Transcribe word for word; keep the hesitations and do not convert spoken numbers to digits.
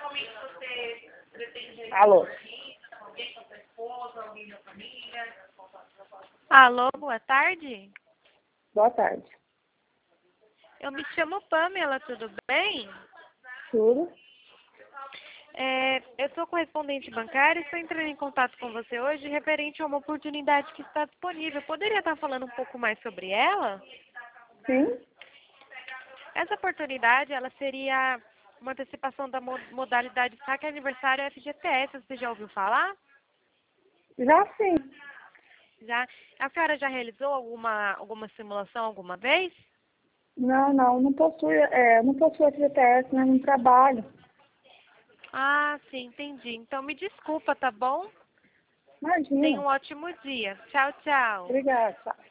Alô? Alô, boa tarde. Boa tarde. Eu me chamo Pamela, tudo bem? Tudo? É, eu sou correspondente bancária e estou entrando em contato com você hoje referente a uma oportunidade que está disponível. Poderia estar falando um pouco mais sobre ela? Sim? Essa oportunidade, ela seria uma antecipação da mo- modalidade saque aniversário F G T S. Você já ouviu falar? Já sim. Já? A senhora já realizou alguma, alguma simulação alguma vez? Não, não, não possui, é, não possui F G T S, né? Não trabalho. Ah, sim, entendi. Então me desculpa, tá bom? Tenha Imagina. um ótimo dia. Tchau, tchau. Obrigada. Tchau.